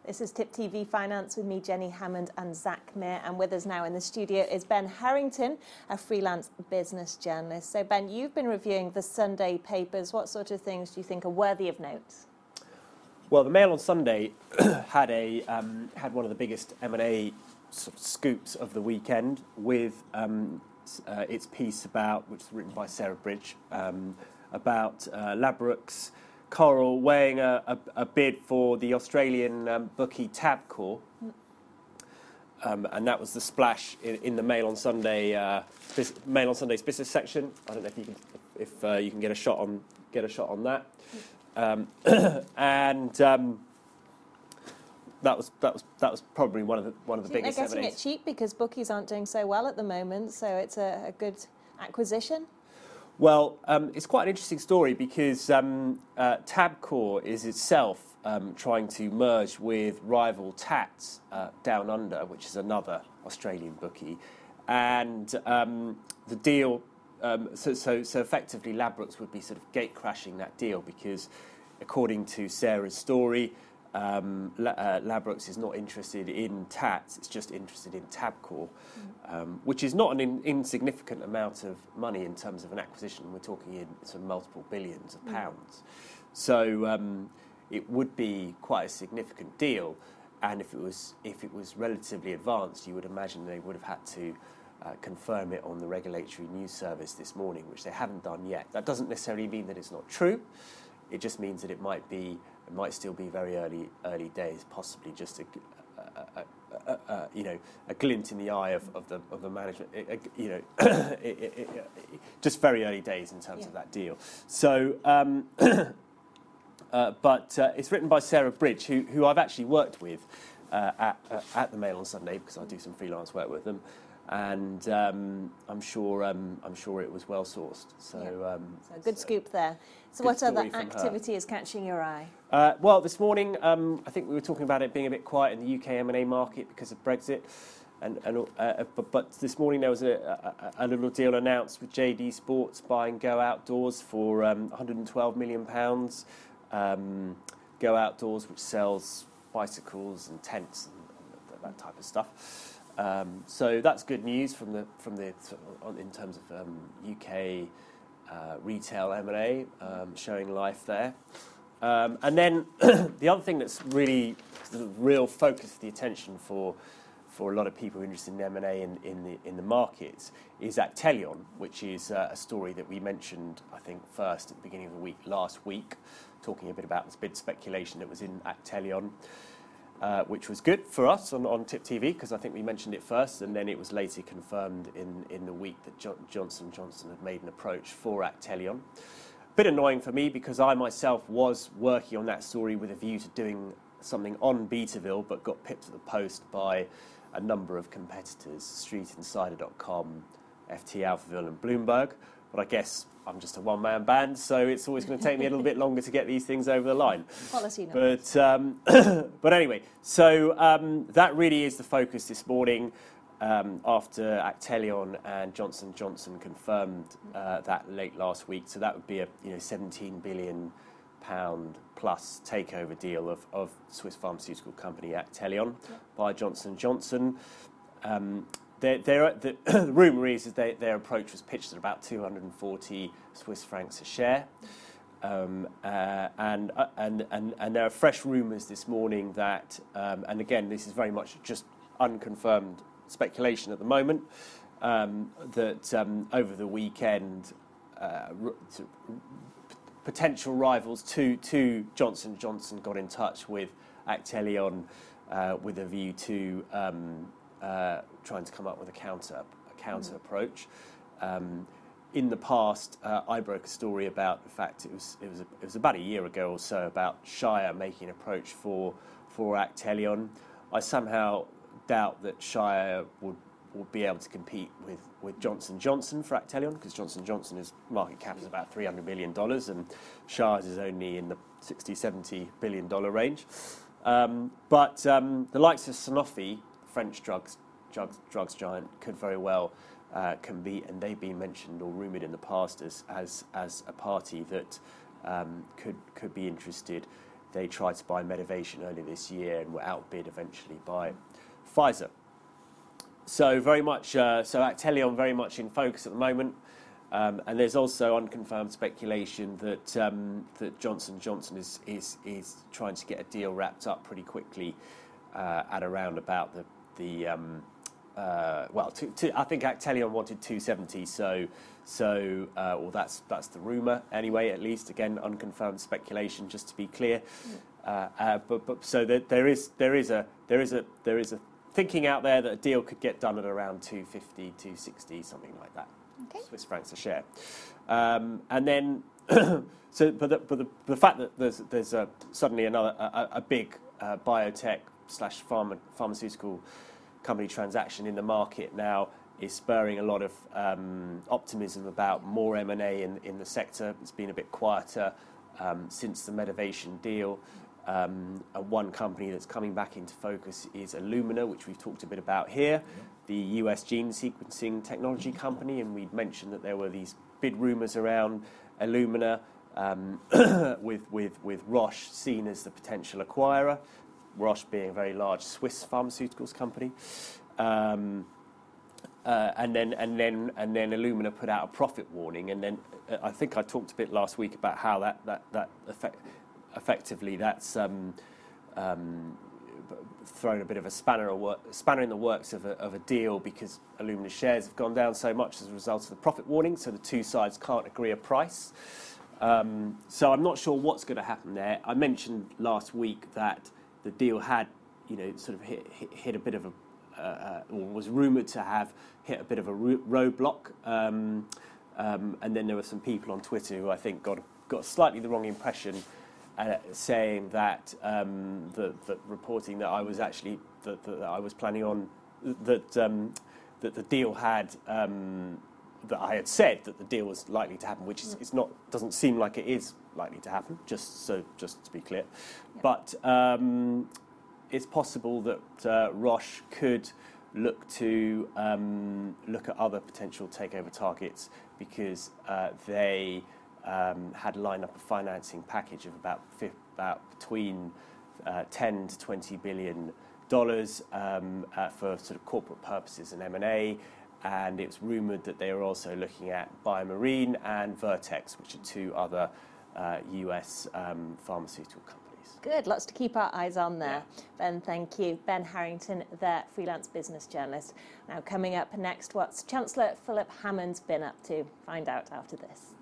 This is Tip TV Finance with me, Jenny Hammond and Zach Mir. And with us now in the studio is Ben Harrington, a freelance business journalist. So Ben, you've been reviewing the Sunday papers. What sort of things do you think are worthy of note? Well, the Mail on Sunday had one of the biggest M&A sort of scoops of the weekend with its piece which is written by Sarah Bridge, about Ladbrokes Coral weighing a bid for the Australian bookie Tabcorp, and that was the splash in the Mail on Sunday Mail on Sunday's business section. I don't know if you can get a shot on that, and that was probably one of the biggest. They're getting it cheap because bookies aren't doing so well at the moment, so it's a good acquisition. Well, it's quite an interesting story because Tabcorp is itself trying to merge with rival Tats Down Under, which is another Australian bookie, and the deal. So effectively, Ladbrokes would be sort of gate crashing that deal because, according to Sarah's story, Ladbrokes is not interested in Tats; it's just interested in Tabcorp, which is not an insignificant amount of money in terms of an acquisition. We're talking in sort of multiple billions of pounds, so it would be quite a significant deal. And if it was relatively advanced, you would imagine they would have had to confirm it on the regulatory news service this morning, which they haven't done yet. That doesn't necessarily mean that it's not true. It just means that it might still be very early days, possibly just a glint in the eye of the management. Just very early days in terms of that deal. So, but it's written by Sarah Bridge, who I've actually worked with at the Mail on Sunday because I do some freelance work with them. And I'm sure it was well sourced. So good scoop there. So what other activity is catching your eye? Well, this morning I think we were talking about it being a bit quiet in the UK M&A market because of Brexit, but this morning there was a little deal announced with JD Sports buying Go Outdoors for £112 million. Go Outdoors, which sells bicycles and tents and that type of stuff. So that's good news in terms of UK retail M&A showing life there. And then the other thing that's really the real focus of the attention for a lot of people interested in M&A in the markets is Actelion, which is a story that we mentioned, I think, first at the beginning of the week last week, talking a bit about this bid speculation that was in Actelion. Which was good for us on Tip TV because I think we mentioned it first, and then it was later confirmed in the week that Johnson & Johnson had made an approach for Actelion. A bit annoying for me because I myself was working on that story with a view to doing something on Beaterville, but got pipped at the post by a number of competitors, StreetInsider.com, FT Alphaville and Bloomberg. But I guess I'm just a one-man band, so it's always going to take me a little bit longer to get these things over the line. Policy But anyway, so that really is the focus this morning after Actelion and Johnson & Johnson confirmed that late last week. So that would be a £17 billion plus takeover deal of Swiss pharmaceutical company Actelion by Johnson & Johnson. The rumour is that their approach was pitched at about 240 Swiss francs a share, and there are fresh rumours this morning that, and again this is very much just unconfirmed speculation at the moment, that over the weekend potential rivals to Johnson & Johnson got in touch with Actelion with a view to trying to come up with a counter approach. In the past, I broke a story about the fact it was about a year ago or so about Shire making an approach for Actelion. I somehow doubt that Shire would be able to compete with Johnson & Johnson for Actelion because Johnson & Johnson's market cap is about $300 million and Shire's is only in the $60-70 billion range. But the likes of Sanofi, French drugs giant, could very well compete, and they've been mentioned or rumoured in the past as a party that could be interested they tried to buy Medivation earlier this year and were outbid eventually by Pfizer. So very much, so Actelion very much in focus at the moment. And there's also unconfirmed speculation that that Johnson & Johnson is trying to get a deal wrapped up pretty quickly at around about I think Actelion wanted 270, well, that's the rumor anyway. At least, again, unconfirmed speculation, just to be clear. But so there is a thinking out there that a deal could get done at around 250, 260, something like that. Okay. Swiss francs a share, and then but the fact that there's suddenly a big biotech / pharmaceutical company transaction in the market now is spurring a lot of optimism about more M&A in the sector. It's been a bit quieter since the Medivation deal. And one company that's coming back into focus is Illumina, which we've talked a bit about here, the US gene sequencing technology company, and we'd mentioned that there were these bid rumours around Illumina with Roche seen as the potential acquirer, Roche being a very large Swiss pharmaceuticals company. And then Illumina put out a profit warning, and then I think I talked a bit last week about how that effectively that's thrown a bit of a spanner in the works of a deal, because Illumina shares have gone down so much as a result of the profit warning, so the two sides can't agree a price. So I'm not sure what's going to happen there. I mentioned last week that the deal had, sort of hit a bit of or was rumoured to have hit a bit of a roadblock, and then there were some people on Twitter who I think got slightly the wrong impression, saying that that reporting that I was actually that I was planning on that the deal had that I had said that the deal was likely to happen, which is not, doesn't seem like it is likely to happen. Just to be clear, but it's possible that Roche could look at other potential takeover targets, because they had lined up a financing package of about between $10 to $20 billion for sort of corporate purposes and M&A. And it's rumoured that they were also looking at BioMarin and Vertex, which are two other US pharmaceutical companies. Good, lots to keep our eyes on there. Yeah. Ben, thank you. Ben Harrington, the freelance business journalist. Now coming up next, what's Chancellor Philip Hammond been up to? Find out after this.